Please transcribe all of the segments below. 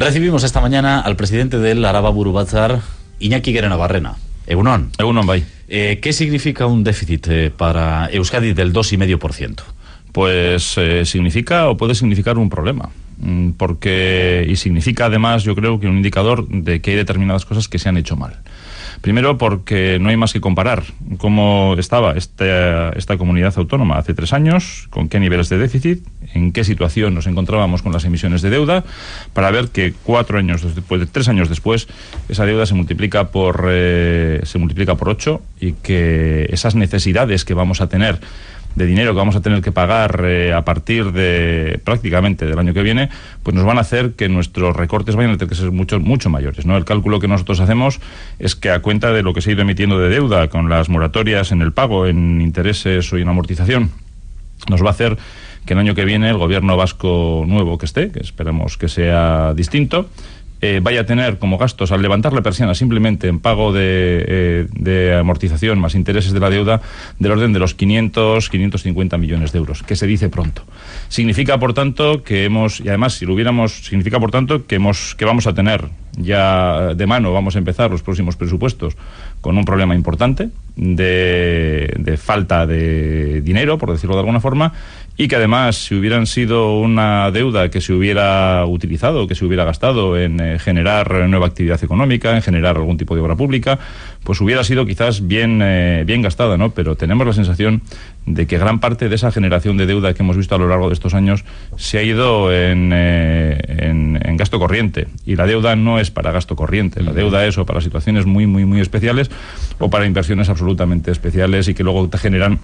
Recibimos esta mañana al presidente del Araba Buru Batzar, Iñaki Guerenabarrena. Egunon. Egunon, bai. ¿Qué significa un déficit para Euskadi del 2,5%? Pues significa o puede significar un problema. Y significa además, yo creo, que un indicador de que hay determinadas cosas que se han hecho mal. Primero, porque no hay más que comparar cómo estaba esta comunidad autónoma hace 3 años, con qué niveles de déficit, en qué situación nos encontrábamos con las emisiones de deuda, para ver que 3 años después, esa deuda se multiplica por 8 y que esas necesidades que vamos a tener de dinero que vamos a tener que pagar a partir de prácticamente del año que viene, pues nos van a hacer que nuestros recortes vayan a tener que ser mucho mayores, ¿no? El cálculo que nosotros hacemos es que a cuenta de lo que se ha ido emitiendo de deuda con las moratorias en el pago, en intereses o en amortización, nos va a hacer que el año que viene el gobierno vasco nuevo que esperemos que sea distinto, vaya a tener como gastos, al levantar la persiana simplemente en pago de amortización más intereses de la deuda, del orden de los 550 millones de euros, que se dice pronto. Significa, por tanto, que significa, por tanto, que vamos a tener ya de mano, vamos a empezar los próximos presupuestos con un problema importante de falta de dinero, por decirlo de alguna forma, y que además, si hubieran sido una deuda que se hubiera utilizado, que se hubiera gastado en generar nueva actividad económica, en generar algún tipo de obra pública, pues hubiera sido quizás bien gastada, ¿no? Pero tenemos la sensación de que gran parte de esa generación de deuda que hemos visto a lo largo de estos años se ha ido en gasto corriente, y la deuda no es para gasto corriente, la deuda es o para situaciones muy, muy, muy especiales o para inversiones absolutamente especiales y que luego te generan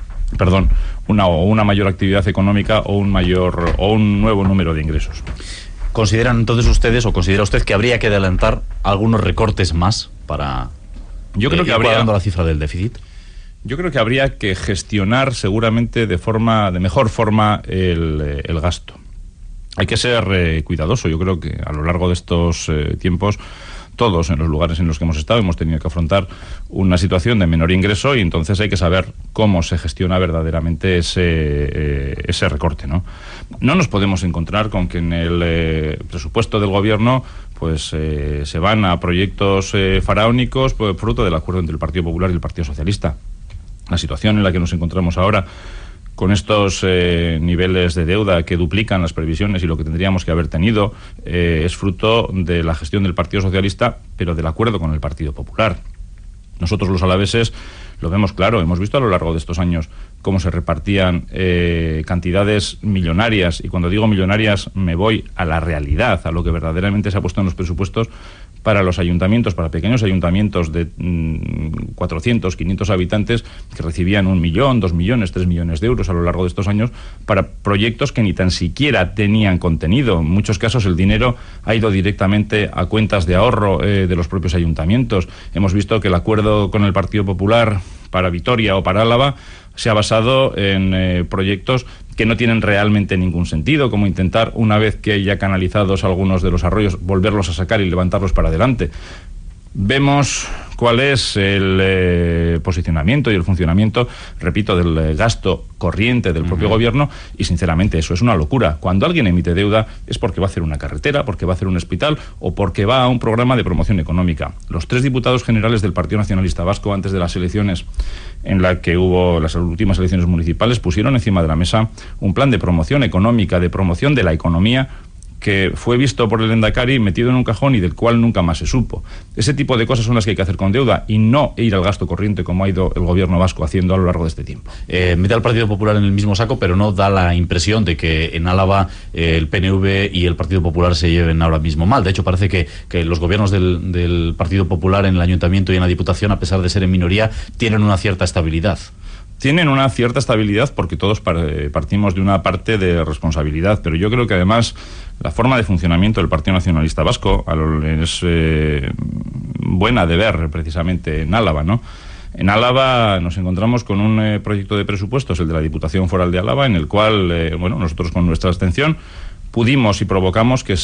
una mayor actividad económica o un nuevo número de ingresos. ¿Consideran entonces ustedes, o considera usted, que habría que adelantar algunos recortes más para ir cuadrando la cifra del déficit? Yo creo que habría que gestionar seguramente de mejor forma el gasto. Hay que ser cuidadoso. Yo creo que a lo largo de estos tiempos, todos en los lugares en los que hemos estado hemos tenido que afrontar una situación de menor ingreso, y entonces hay que saber cómo se gestiona verdaderamente ese recorte, ¿no? No nos podemos encontrar con que en el presupuesto del gobierno pues se van a proyectos faraónicos fruto del acuerdo entre el Partido Popular y el Partido Socialista. La situación en la que nos encontramos ahora, con estos niveles de deuda que duplican las previsiones y lo que tendríamos que haber tenido, es fruto de la gestión del Partido Socialista, pero del acuerdo con el Partido Popular. Nosotros los alaveses lo vemos claro, hemos visto a lo largo de estos años cómo se repartían cantidades millonarias, y cuando digo millonarias me voy a la realidad, a lo que verdaderamente se ha puesto en los presupuestos para los ayuntamientos, para pequeños ayuntamientos de 400, 500 habitantes, que recibían 1 millón, 2 millones, 3 millones de euros a lo largo de estos años para proyectos que ni tan siquiera tenían contenido. En muchos casos el dinero ha ido directamente a cuentas de ahorro de los propios ayuntamientos. Hemos visto que el acuerdo con el Partido Popular para Vitoria o para Álava se ha basado en proyectos que no tienen realmente ningún sentido, como intentar, una vez que ya canalizados algunos de los arroyos, volverlos a sacar y levantarlos para adelante. Vemos cuál es el posicionamiento y el funcionamiento, repito, del gasto corriente del propio gobierno, y sinceramente eso es una locura. Cuando alguien emite deuda es porque va a hacer una carretera, porque va a hacer un hospital o porque va a un programa de promoción económica. Los 3 diputados generales del Partido Nacionalista Vasco, antes de las elecciones en la que hubo las últimas elecciones municipales, pusieron encima de la mesa un plan de promoción económica, de promoción de la economía, que fue visto por el Lehendakari, metido en un cajón y del cual nunca más se supo. Ese tipo de cosas son las que hay que hacer con deuda, y no ir al gasto corriente como ha ido el gobierno vasco haciendo a lo largo de este tiempo. Mete al Partido Popular en el mismo saco, pero no da la impresión de que en Álava el PNV y el Partido Popular se lleven ahora mismo mal. De hecho, parece que los gobiernos del Partido Popular en el Ayuntamiento y en la Diputación, a pesar de ser en minoría, tienen una cierta estabilidad. Tienen una cierta estabilidad porque todos partimos de una parte de responsabilidad, pero yo creo que además la forma de funcionamiento del Partido Nacionalista Vasco es buena de ver precisamente en Álava, ¿no? En Álava nos encontramos con un proyecto de presupuestos, el de la Diputación Foral de Álava, en el cual, nosotros con nuestra abstención pudimos y provocamos que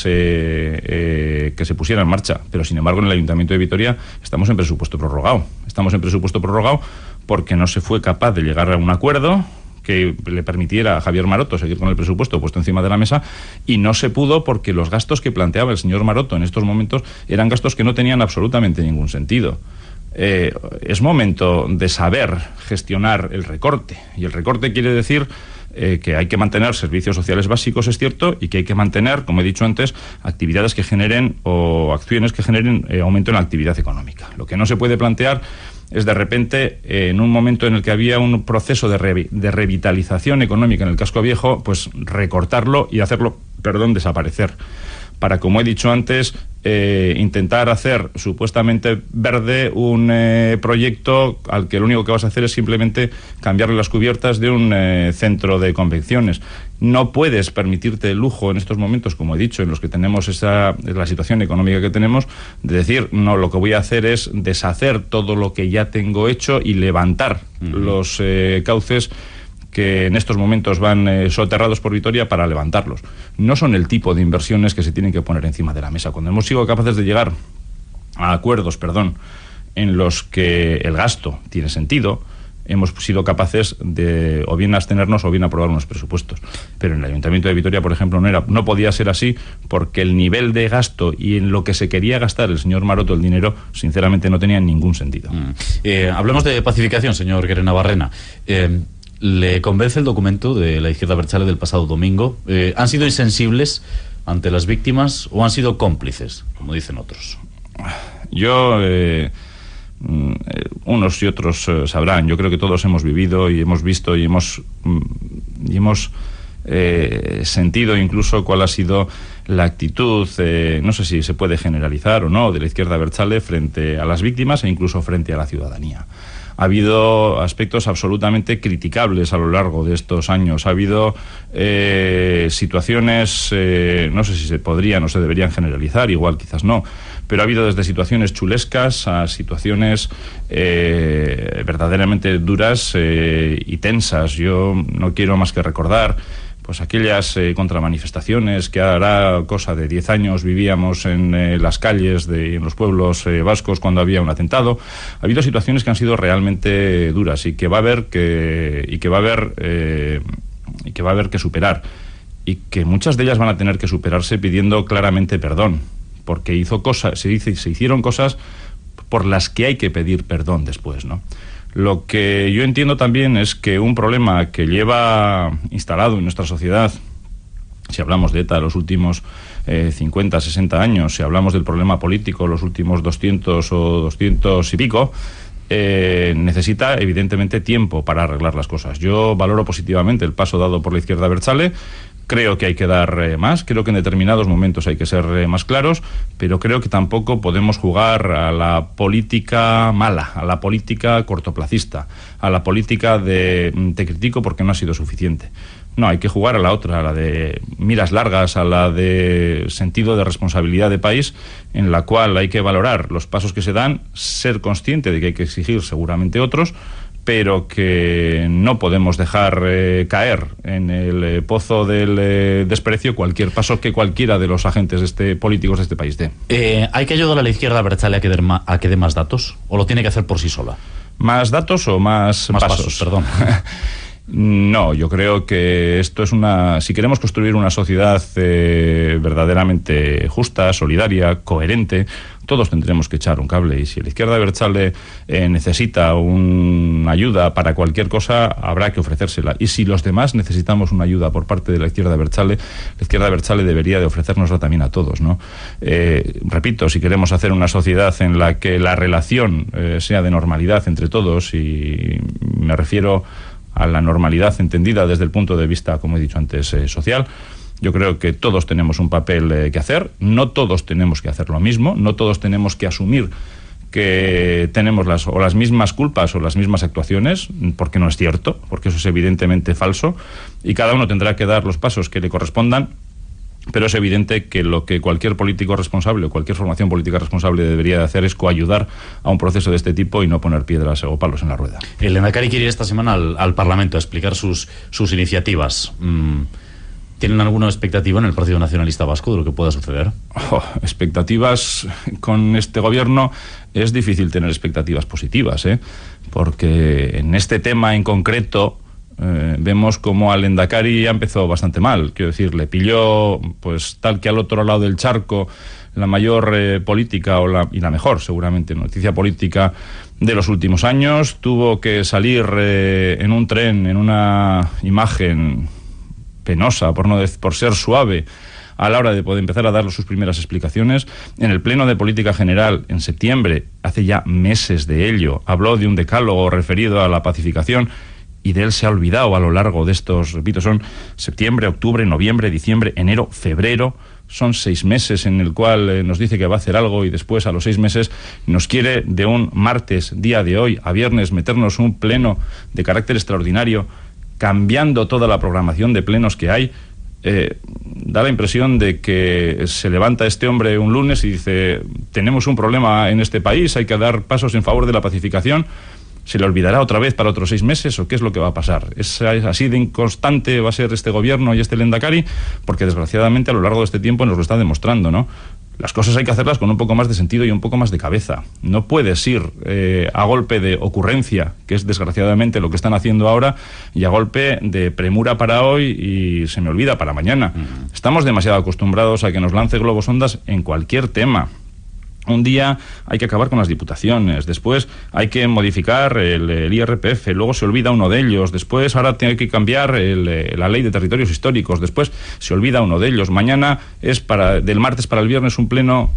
se pusiera en marcha, pero sin embargo en el Ayuntamiento de Vitoria estamos en presupuesto prorrogado. Estamos en presupuesto prorrogado porque no se fue capaz de llegar a un acuerdo que le permitiera a Javier Maroto seguir con el presupuesto puesto encima de la mesa, y no se pudo porque los gastos que planteaba el señor Maroto en estos momentos eran gastos que no tenían absolutamente ningún sentido. Es momento de saber gestionar el recorte, y el recorte quiere decir que hay que mantener servicios sociales básicos, es cierto, y que hay que mantener, como he dicho antes, actividades que generen o acciones que generen aumento en la actividad económica. Lo que no se puede plantear es de repente, en un momento en el que había un proceso de revitalización económica en el casco viejo, pues recortarlo y hacerlo, desaparecer. Para, como he dicho antes, intentar hacer supuestamente verde un proyecto al que lo único que vas a hacer es simplemente cambiarle las cubiertas de un centro de convenciones. No puedes permitirte el lujo en estos momentos, como he dicho, en los que tenemos la situación económica que tenemos, de decir, no, lo que voy a hacer es deshacer todo lo que ya tengo hecho y levantar los cauces que en estos momentos van soterrados por Vitoria para levantarlos. No son el tipo de inversiones que se tienen que poner encima de la mesa. Cuando hemos sido capaces de llegar a acuerdos, en los que el gasto tiene sentido, hemos sido capaces de o bien abstenernos o bien aprobar unos presupuestos. Pero en el Ayuntamiento de Vitoria, por ejemplo, no podía ser así, porque el nivel de gasto y en lo que se quería gastar el señor Maroto el dinero, sinceramente no tenía ningún sentido. Hablemos de pacificación, señor Guerenabarrena. ¿Le convence el documento de la izquierda abertzale del pasado domingo? ¿Han sido insensibles ante las víctimas o han sido cómplices, como dicen otros? Yo, unos y otros sabrán. Yo creo que todos hemos vivido y hemos visto y hemos sentido incluso cuál ha sido la actitud, no sé si se puede generalizar o no, de la izquierda abertzale frente a las víctimas e incluso frente a la ciudadanía. Ha habido aspectos absolutamente criticables a lo largo de estos años. Ha habido situaciones, no sé si se podrían o se deberían generalizar, igual quizás no, pero ha habido desde situaciones chulescas a situaciones verdaderamente duras y tensas. Yo no quiero más que recordar pues aquellas contramanifestaciones que hará cosa de 10 años vivíamos en las calles en los pueblos vascos cuando había un atentado. Ha habido situaciones que han sido realmente duras y que va a haber que superar, y que muchas de ellas van a tener que superarse pidiendo claramente perdón, porque se hicieron cosas por las que hay que pedir perdón después, ¿no? Lo que yo entiendo también es que un problema que lleva instalado en nuestra sociedad, si hablamos de ETA los últimos 50, 60 años, si hablamos del problema político los últimos 200 o 200 y pico, necesita evidentemente tiempo para arreglar las cosas. Yo valoro positivamente el paso dado por la izquierda abertzale. Creo que hay que dar más, creo que en determinados momentos hay que ser más claros, pero creo que tampoco podemos jugar a la política mala, a la política cortoplacista, a la política de te critico porque no ha sido suficiente. No, hay que jugar a la otra, a la de miras largas, a la de sentido de responsabilidad de país, en la cual hay que valorar los pasos que se dan, ser consciente de que hay que exigir seguramente otros, pero que no podemos dejar caer en el pozo del desprecio cualquier paso que cualquiera de los agentes políticos de este país dé. ¿Hay que ayudar a la izquierda abertzale a que dé más datos? ¿O lo tiene que hacer por sí sola? ¿Más datos o más pasos? Perdón. No, yo creo que esto es si queremos construir una sociedad verdaderamente justa, solidaria, coherente, todos tendremos que echar un cable, y si la izquierda abertzale necesita una ayuda para cualquier cosa, habrá que ofrecérsela, y si los demás necesitamos una ayuda por parte de la izquierda abertzale debería de ofrecérnosla también a todos, ¿no? Repito, si queremos hacer una sociedad en la que la relación sea de normalidad entre todos, y me refiero a la normalidad entendida desde el punto de vista, como he dicho antes, social, yo creo que todos tenemos un papel que hacer. No todos tenemos que hacer lo mismo, no todos tenemos que asumir que tenemos las mismas culpas o las mismas actuaciones, porque no es cierto, porque eso es evidentemente falso, y cada uno tendrá que dar los pasos que le correspondan, pero es evidente que lo que cualquier político responsable o cualquier formación política responsable debería de hacer es coayudar a un proceso de este tipo y no poner piedras o palos en la rueda. El Lehendakari quiere ir esta semana al Parlamento a explicar sus iniciativas. ¿Tienen alguna expectativa en el Partido Nacionalista Vasco de lo que pueda suceder? Expectativas con este gobierno, es difícil tener expectativas positivas, porque en este tema en concreto vemos como al Lehendakari ya empezó bastante mal. Quiero decir, le pilló, pues tal que al otro lado del charco, la mayor política y la mejor, seguramente, noticia política de los últimos años. Tuvo que salir en un tren, en una imagen penosa, por ser suave, a la hora de poder empezar a dar sus primeras explicaciones. En el Pleno de Política General, en septiembre, hace ya meses de ello, habló de un decálogo referido a la pacificación, y de él se ha olvidado a lo largo de estos, repito, son septiembre, octubre, noviembre, diciembre, enero, febrero. Son 6 meses en el cual nos dice que va a hacer algo y después, a los 6 meses, nos quiere de un martes, día de hoy, a viernes, meternos un pleno de carácter extraordinario, cambiando toda la programación de plenos que hay. Da la impresión de que se levanta este hombre un lunes y dice: tenemos un problema en este país, hay que dar pasos en favor de la pacificación. ¿Se le olvidará otra vez para otros 6 meses o qué es lo que va a pasar? ¿Es así de inconstante va a ser este gobierno y este Lehendakari? Porque desgraciadamente a lo largo de este tiempo nos lo está demostrando, ¿no? Las cosas hay que hacerlas con un poco más de sentido y un poco más de cabeza. No puedes ir a golpe de ocurrencia, que es desgraciadamente lo que están haciendo ahora, y a golpe de premura para hoy y se me olvida para mañana. Estamos demasiado acostumbrados a que nos lance globos sondas en cualquier tema. Un día hay que acabar con las diputaciones, después hay que modificar el IRPF, luego se olvida uno de ellos, después ahora tiene que cambiar la ley de territorios históricos, después se olvida uno de ellos. Mañana es del martes para el viernes un pleno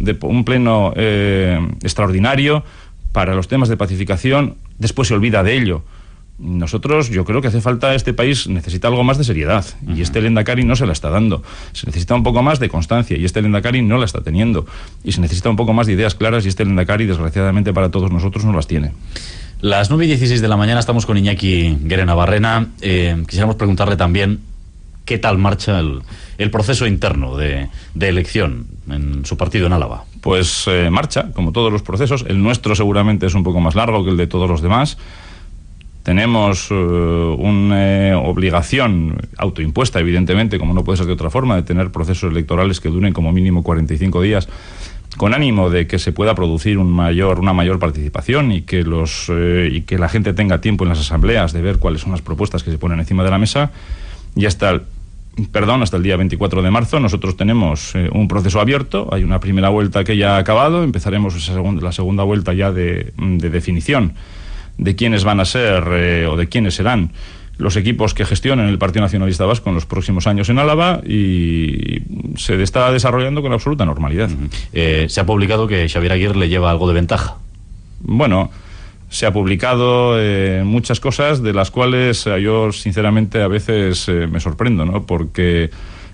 extraordinario para los temas de pacificación, después se olvida de ello. Nosotros, yo creo que hace falta, este país necesita algo más de seriedad, y este Lehendakari no se la está dando. Se necesita un poco más de constancia, y este Lehendakari no la está teniendo. Y se necesita un poco más de ideas claras, y este Lehendakari, desgraciadamente para todos nosotros, no las tiene. Las 9:16 de la mañana, estamos con Iñaki Guerenabarrena. Quisiéramos preguntarle también qué tal marcha el proceso interno de elección en su partido en Álava. Pues marcha, como todos los procesos. El nuestro seguramente es un poco más largo que el de todos los demás. Tenemos una obligación autoimpuesta, evidentemente, como no puede ser de otra forma, de tener procesos electorales que duren como mínimo 45 días, con ánimo de que se pueda producir una mayor participación y que la gente tenga tiempo en las asambleas de ver cuáles son las propuestas que se ponen encima de la mesa. Y hasta el día 24 de marzo nosotros tenemos un proceso abierto. Hay una primera vuelta que ya ha acabado, empezaremos la segunda vuelta ya de definición de quiénes van a ser o de quiénes serán los equipos que gestionen el Partido Nacionalista Vasco en los próximos años en Álava, y se está desarrollando con absoluta normalidad. Se ha publicado que Xabier Aguirre le lleva algo de ventaja. Bueno, se ha publicado muchas cosas de las cuales yo sinceramente a veces me sorprendo, ¿no? Porque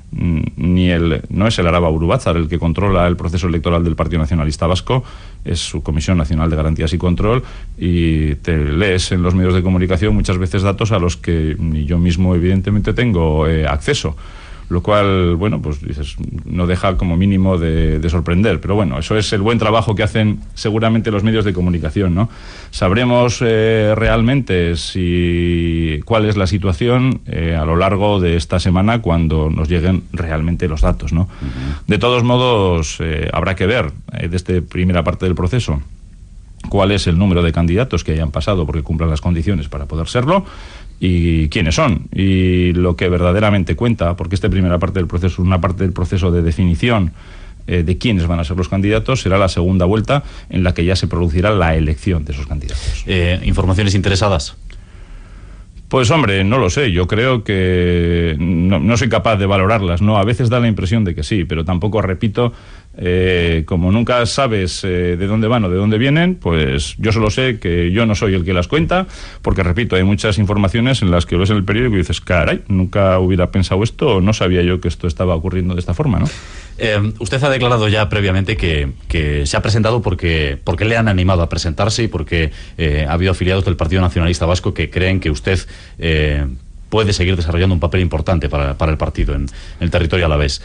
no es el Araba Urubázar el que controla el proceso electoral del Partido Nacionalista Vasco, es su Comisión Nacional de Garantías y Control, y te lees en los medios de comunicación muchas veces datos a los que ni yo mismo evidentemente tengo acceso. Lo cual, bueno, pues dices, no deja como mínimo de sorprender. Pero bueno, eso es el buen trabajo que hacen seguramente los medios de comunicación, ¿no? Sabremos realmente cuál es la situación a lo largo de esta semana, cuando nos lleguen realmente los datos, ¿no? De todos modos, habrá que ver desde primera parte del proceso cuál es el número de candidatos que hayan pasado porque cumplan las condiciones para poder serlo, y quiénes son, y lo que verdaderamente cuenta, porque esta primera parte del proceso, una parte del proceso de definición de quiénes van a ser los candidatos, será la segunda vuelta en la que ya se producirá la elección de esos candidatos. ¿Informaciones interesadas? Pues hombre, no lo sé, yo creo que no soy capaz de valorarlas, ¿no? A veces da la impresión de que sí, pero tampoco, repito, como nunca sabes de dónde van o de dónde vienen, pues yo solo sé que yo no soy el que las cuenta, porque repito, hay muchas informaciones en las que ves en el periódico y dices, caray, nunca hubiera pensado esto, o no sabía yo que esto estaba ocurriendo de esta forma, ¿no? Usted ha declarado ya previamente que se ha presentado porque le han animado a presentarse, y porque ha habido afiliados del Partido Nacionalista Vasco que creen que usted puede seguir desarrollando un papel importante para el partido en el territorio alavés.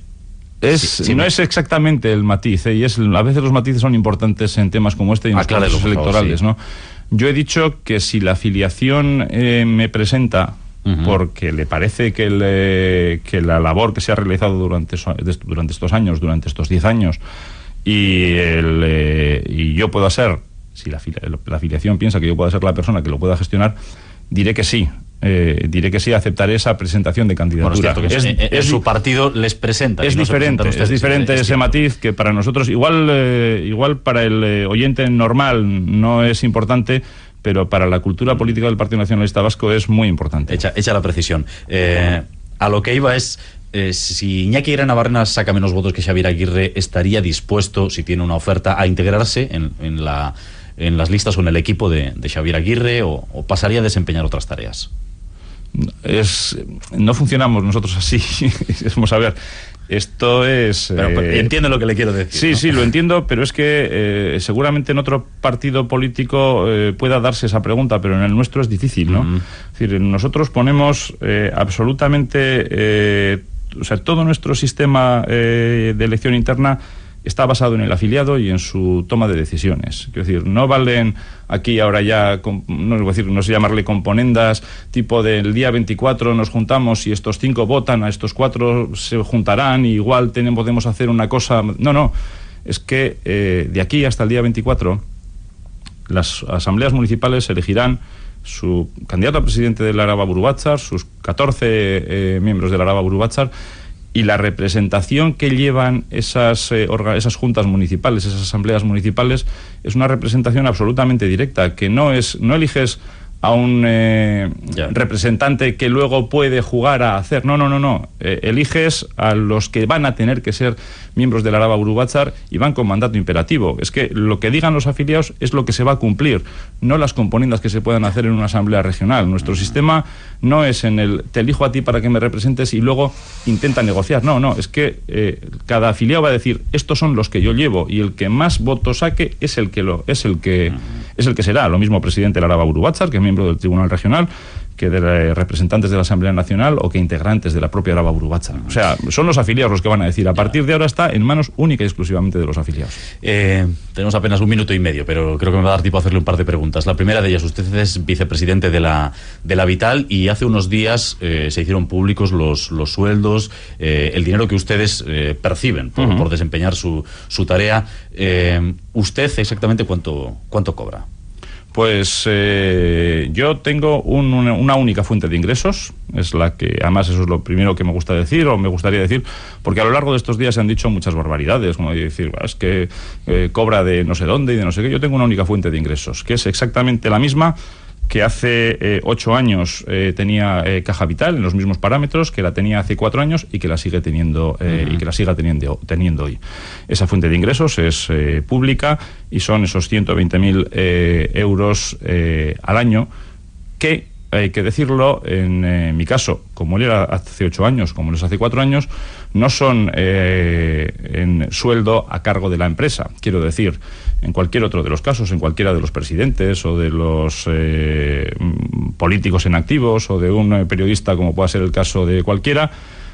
No es exactamente el matiz, y a veces los matices son importantes en temas como este y en los procesos electorales, sí, ¿no? Yo he dicho que si la afiliación me presenta porque le parece que la labor que se ha realizado durante estos años, durante estos 10 años, y yo pueda ser, si la afiliación piensa que yo pueda ser la persona que lo pueda gestionar, diré que sí. diré que sí, aceptaré esa presentación de candidatura. Bueno, es cierto que su partido les presenta. Es diferente, es diferente ese matiz que para nosotros, igual para el oyente normal no es importante, pero para la cultura política del Partido Nacionalista Vasco es muy importante. Hecha la precisión. A lo que iba es... si Iñaki Aguirre-Navarrena saca menos votos que Xabier Aguirre, ¿estaría dispuesto, si tiene una oferta, a integrarse en las listas o en el equipo de Xabier Aguirre o pasaría a desempeñar otras tareas? No funcionamos nosotros así. Vamos a ver, esto es... Pero entiendo lo que le quiero decir. Sí, ¿no? Sí, lo entiendo, pero es que seguramente en otro partido político pueda darse esa pregunta, pero en el nuestro es difícil, ¿no? Es decir, nosotros ponemos absolutamente... o sea, todo nuestro sistema de elección interna está basado en el afiliado y en su toma de decisiones. Quiero decir, no valen aquí ahora ya, no sé llamarle componendas, tipo del día 24 nos juntamos y estos 5 votan, a estos 4 se juntarán y igual podemos hacer una cosa... No, es que de aquí hasta el día 24 las asambleas municipales elegirán su candidato a presidente del Araba Buru Batzar, sus 14 miembros del Araba Buru Batzar, y la representación que llevan esas juntas municipales, esas asambleas municipales, es una representación absolutamente directa, que no eliges a un representante que luego puede jugar a hacer. No. Eliges a los que van a tener que ser miembros del Araba Buru Batzar y van con mandato imperativo. Es que lo que digan los afiliados es lo que se va a cumplir, no las componendas que se puedan hacer en una asamblea regional. Nuestro sistema no es en el te elijo a ti para que me representes y luego intenta negociar. No, es que cada afiliado va a decir estos son los que yo llevo y el que más votos saque es el que será. Lo mismo presidente del Araba Buru Batzar, que es miembro del Tribunal Regional, que de representantes de la Asamblea Nacional o que integrantes de la propia Araba Buru Batzar. O sea, son los afiliados los que van a decir. A partir de ahora está en manos única y exclusivamente de los afiliados. Tenemos apenas 1 minuto y medio, pero creo que me va a dar tiempo a hacerle un par de preguntas. La primera de ellas, usted es vicepresidente de la Vital y hace unos días se hicieron públicos los sueldos, el dinero que ustedes perciben por desempeñar su tarea. ¿Usted exactamente cuánto cobra? Pues yo tengo una única fuente de ingresos, es la que, además eso es lo primero que me gusta decir, o me gustaría decir, porque a lo largo de estos días se han dicho muchas barbaridades, como decir, es que cobra de no sé dónde y de no sé qué. Yo tengo una única fuente de ingresos, que es exactamente la misma que hace 8 años tenía Caja Vital en los mismos parámetros, que la tenía hace 4 años y que la sigue teniendo y que la siga teniendo hoy. Esa fuente de ingresos es pública y son esos 120.000 euros al año que, hay que decirlo, en mi caso, como él era hace 8 años, como él es hace 4 años, no son en sueldo a cargo de la empresa. Quiero decir, en cualquier otro de los casos, en cualquiera de los presidentes o de los políticos en activos o de un periodista, como pueda ser el caso de cualquiera,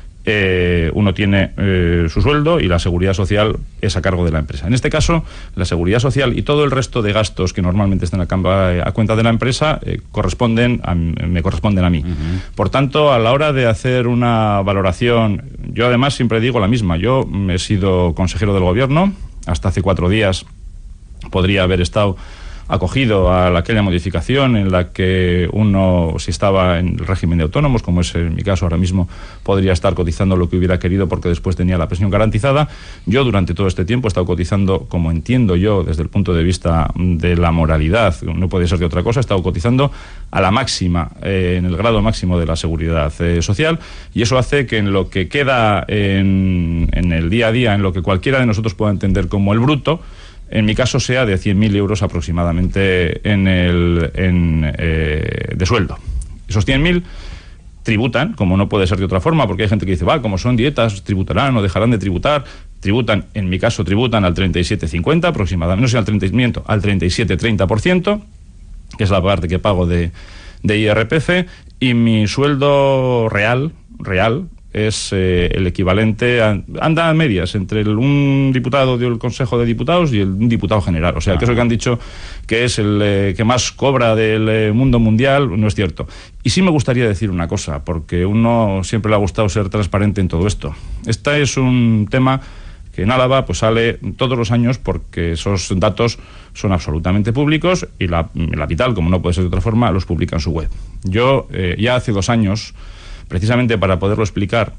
uno tiene su sueldo y la seguridad social es a cargo de la empresa. En este caso, la seguridad social y todo el resto de gastos que normalmente están a cuenta de la empresa me corresponden a mí. Por tanto, a la hora de hacer una valoración, yo además siempre digo la misma. Yo he sido consejero del gobierno, hasta hace 4 días podría haber estado acogido a aquella modificación en la que uno, si estaba en el régimen de autónomos, como es en mi caso ahora mismo, podría estar cotizando lo que hubiera querido porque después tenía la pensión garantizada. Yo durante todo este tiempo he estado cotizando, como entiendo yo, desde el punto de vista de la moralidad, no puede ser de otra cosa, he estado cotizando a la máxima, en el grado máximo de la seguridad social, y eso hace que en lo que queda en el día a día, en lo que cualquiera de nosotros pueda entender como el bruto, en mi caso sea de 100.000 euros aproximadamente de sueldo. Esos 100.000 tributan, como no puede ser de otra forma, porque hay gente que dice, como son dietas, tributarán o dejarán de tributar. Tributan, en mi caso, tributan al 37,50 aproximadamente, no sé, al 37,30%, que es la parte que pago de IRPF, y mi sueldo real, es el equivalente anda a medias entre un diputado del Consejo de Diputados y un diputado general. O sea, que eso que han dicho que es el que más cobra del mundo mundial, no es cierto. Y sí me gustaría decir una cosa, porque uno siempre le ha gustado ser transparente en todo esto. Este es un tema que en Álava pues sale todos los años, porque esos datos son absolutamente públicos y la Vital, como no puede ser de otra forma, los publica en su web. Yo ya hace 2 años, precisamente para poderlo explicar,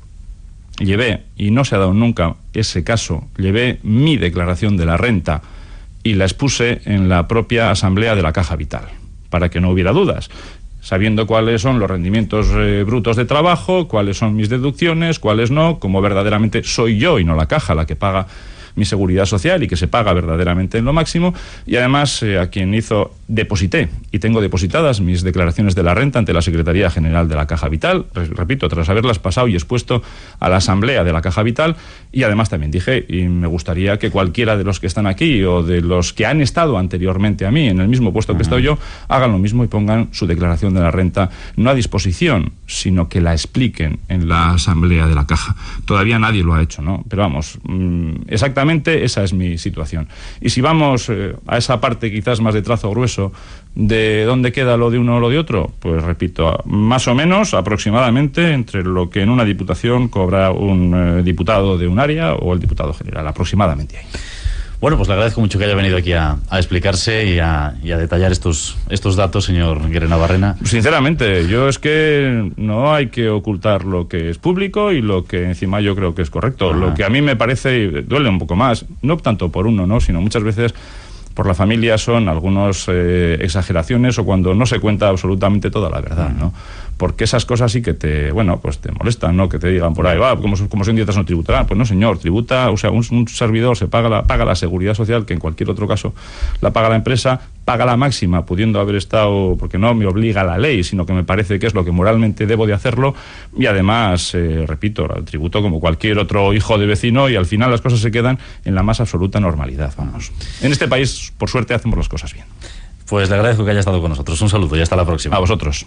llevé, y no se ha dado nunca ese caso, llevé mi declaración de la renta y la expuse en la propia asamblea de la Caja Vital, para que no hubiera dudas, sabiendo cuáles son los rendimientos brutos de trabajo, cuáles son mis deducciones, cuáles no, como verdaderamente soy yo y no la Caja la que paga mi seguridad social y que se paga verdaderamente en lo máximo. Y además a quien deposité y tengo depositadas mis declaraciones de la renta ante la Secretaría General de la Caja Vital, repito, tras haberlas pasado y expuesto a la asamblea de la Caja Vital. Y además también dije, y me gustaría que cualquiera de los que están aquí o de los que han estado anteriormente a mí en el mismo puesto que he estado yo, hagan lo mismo y pongan su declaración de la renta no a disposición, sino que la expliquen en la asamblea de la Caja. Todavía nadie lo ha hecho, ¿no? Pero vamos, exactamente esa es mi situación. Y si vamos a esa parte quizás más de trazo grueso de dónde queda lo de uno o lo de otro, pues repito, más o menos aproximadamente entre lo que en una diputación cobra un diputado de un área o el diputado general, aproximadamente ahí. Bueno, pues le agradezco mucho que haya venido aquí a explicarse y a detallar estos datos, señor Guerenabarrena. Sinceramente, yo es que no hay que ocultar lo que es público y lo que encima yo creo que es correcto. Lo que a mí me parece, y duele un poco más, no tanto por uno, ¿no?, sino muchas veces por la familia, son algunas exageraciones o cuando no se cuenta absolutamente toda la verdad, ¿no? Porque esas cosas sí que te molestan, ¿no? Que te digan por ahí, como son dietas no tributarán. Pues no, señor, tributa, o sea, un servidor se paga la seguridad social, que en cualquier otro caso la paga la empresa, paga la máxima, pudiendo haber estado, porque no me obliga la ley, sino que me parece que es lo que moralmente debo de hacerlo, y además, repito, tributo como cualquier otro hijo de vecino, y al final las cosas se quedan en la más absoluta normalidad, vamos. En este país, por suerte, hacemos las cosas bien. Pues le agradezco que haya estado con nosotros. Un saludo y hasta la próxima. A vosotros.